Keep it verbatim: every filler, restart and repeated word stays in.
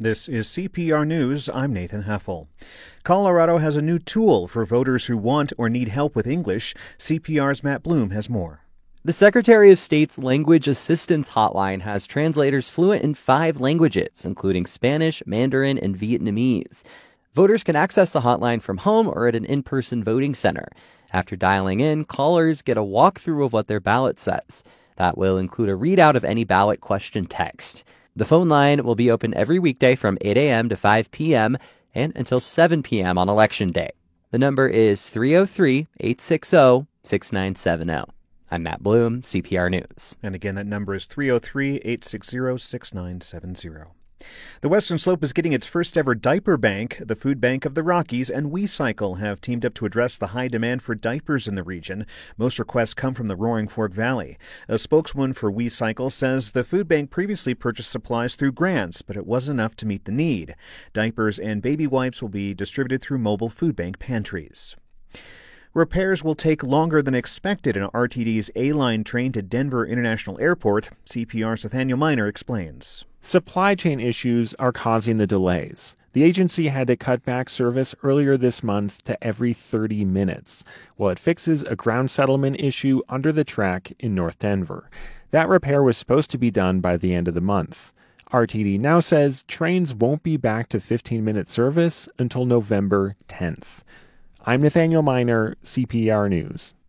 This is C P R News. I'm Nathan Heffel. Colorado has a new tool for voters who want or need help with English. C P R's Matt Bloom has more. The Secretary of State's Language Assistance Hotline has translators fluent in five languages, including Spanish, Mandarin, and Vietnamese. Voters can access the hotline from home or at an in-person voting center. After dialing in, callers get a walkthrough of what their ballot says. That will include a readout of any ballot question text. The phone line will be open every weekday from eight a.m. to five p.m. and until seven p.m. on Election Day. The number is three oh three, eight six zero, six nine seven zero. I'm Matt Bloom, C P R News. And again, that number is three oh three, eight six zero, six nine seven zero. The Western Slope is getting its first ever diaper bank. The Food Bank of the Rockies and WeCycle have teamed up to address the high demand for diapers in the region. Most requests come from the Roaring Fork Valley. A spokeswoman for WeCycle says the food bank previously purchased supplies through grants, but it wasn't enough to meet the need. Diapers and baby wipes will be distributed through mobile food bank pantries. Repairs will take longer than expected in R T D's A-Line train to Denver International Airport. C P R's Nathaniel Miner explains. Supply chain issues are causing the delays. The agency had to cut back service earlier this month to every thirty minutes, while it fixes a ground settlement issue under the track in North Denver. That repair was supposed to be done by the end of the month. R T D now says trains won't be back to fifteen-minute service until November tenth. I'm Nathaniel Miner, C P R News.